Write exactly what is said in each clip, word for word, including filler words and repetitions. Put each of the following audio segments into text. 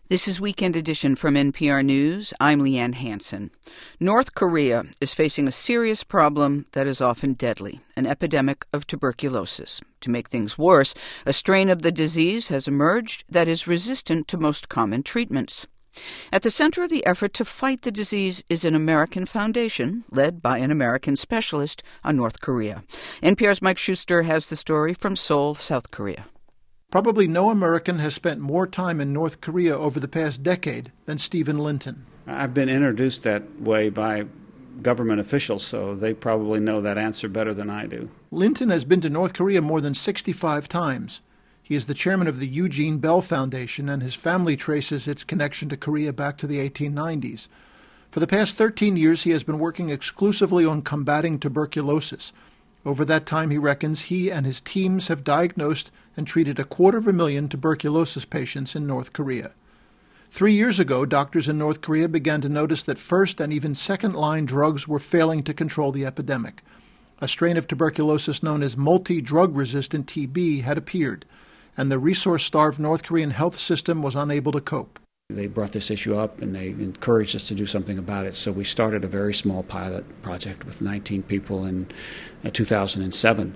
This is Weekend Edition from N P R News. I'm Leanne Hansen. North Korea is facing a serious problem that is often deadly, an epidemic of tuberculosis. To make things worse, a strain of the disease has emerged that is resistant to most common treatments. At the center of the effort to fight the disease is an American foundation led by an American specialist on North Korea. N P R's Mike Schuster has the story from Seoul, South Korea. Probably no American has spent more time in North Korea over the past decade than Stephen Linton. I've been introduced that way by government officials, so they probably know that answer better than I do. Linton has been to North Korea more than sixty-five times. He is the chairman of the Eugene Bell Foundation, and his family traces its connection to Korea back to the eighteen nineties. For the past thirteen years, he has been working exclusively on combating tuberculosis. Over that time, he reckons, he and his teams have diagnosed and treated a quarter of a million tuberculosis patients in North Korea. Three years ago, doctors in North Korea began to notice that first and even second-line drugs were failing to control the epidemic. A strain of tuberculosis known as multi-drug-resistant T B had appeared, and the resource-starved North Korean health system was unable to cope. They brought this issue up and they encouraged us to do something about it. So we started a very small pilot project with nineteen people in uh, two thousand seven.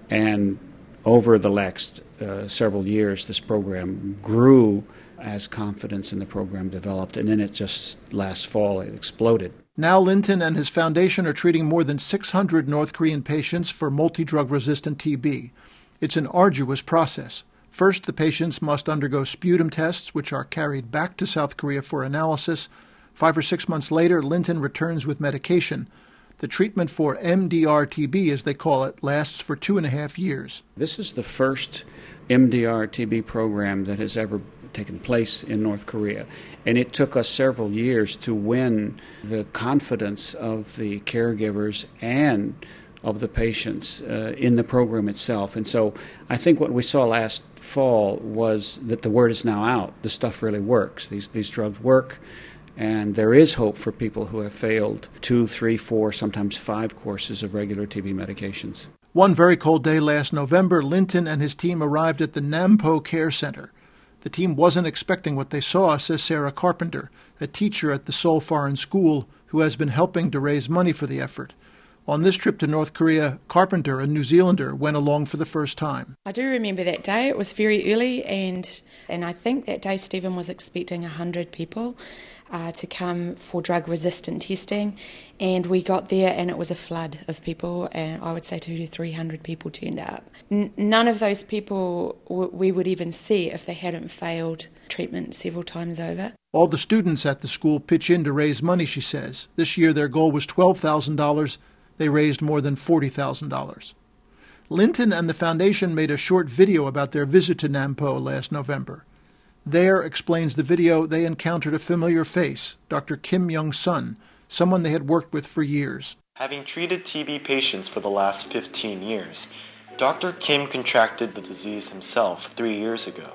And over the next uh, several years, this program grew as confidence in the program developed. And then it just last fall, it exploded. Now Linton and his foundation are treating more than six hundred North Korean patients for multi-drug-resistant T B. It's an arduous process. First, the patients must undergo sputum tests, which are carried back to South Korea for analysis. Five or six months later, Linton returns with medication. The treatment for M D R T B, as they call it, lasts for two and a half years. This is the first M D R T B program that has ever taken place in North Korea. And it took us several years to win the confidence of the caregivers and of the patients uh, in the program itself. And so I think what we saw last fall was that the word is now out. The stuff really works. These these drugs work, and there is hope for people who have failed two, three, four, sometimes five courses of regular T B medications. One very cold day last November, Linton and his team arrived at the Nampo Care Center. The team wasn't expecting what they saw, says Sarah Carpenter, a teacher at the Seoul Foreign School who has been helping to raise money for the effort. On this trip to North Korea, Carpenter, a New Zealander, went along for the first time. I do remember that day. It was very early, and and I think that day Stephen was expecting one hundred people uh, to come for drug-resistant testing, and we got there and it was a flood of people, and I would say two to three hundred people turned up. N- none of those people w- we would even see if they hadn't failed treatment several times over. All the students at the school pitch in to raise money, she says. This year their goal was twelve thousand dollars. They raised more than forty thousand dollars. Linton and the foundation made a short video about their visit to Nampo last November. There, explains the video, they encountered a familiar face, Doctor Kim Young-sun, someone they had worked with for years. Having treated T B patients for the last fifteen years, Doctor Kim contracted the disease himself three years ago.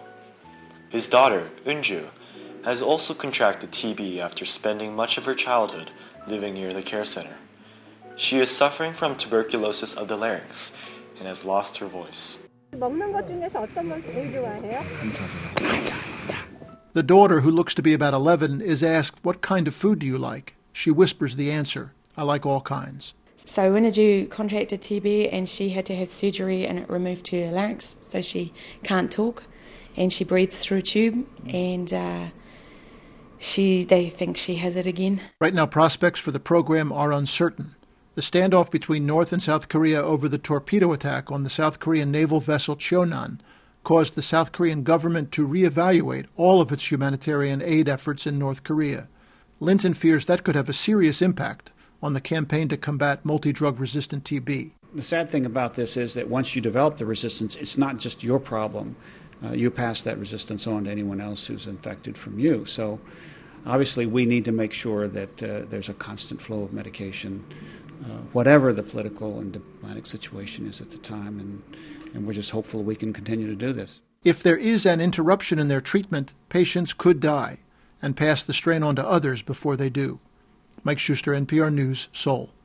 His daughter, Eunju, has also contracted T B after spending much of her childhood living near the care center. She is suffering from tuberculosis of the larynx and has lost her voice. The daughter, who looks to be about eleven, is asked, "What kind of food do you like?" She whispers the answer, "I like all kinds." So Eunju contracted T B and she had to have surgery and it removed her larynx, so she can't talk and she breathes through a tube, and uh, she they think she has it again. Right now, prospects for the program are uncertain. The standoff between North and South Korea over the torpedo attack on the South Korean naval vessel Cheonan caused the South Korean government to reevaluate all of its humanitarian aid efforts in North Korea. Linton fears that could have a serious impact on the campaign to combat multi-drug-resistant T B. The sad thing about this is that once you develop the resistance, it's not just your problem. Uh, you pass that resistance on to anyone else who's infected from you. So obviously we need to make sure that uh, there's a constant flow of medication, uh, whatever the political and diplomatic situation is at the time, and, and we're just hopeful we can continue to do this. If there is an interruption in their treatment, patients could die and pass the strain on to others before they do. Mike Schuster, N P R News, Seoul.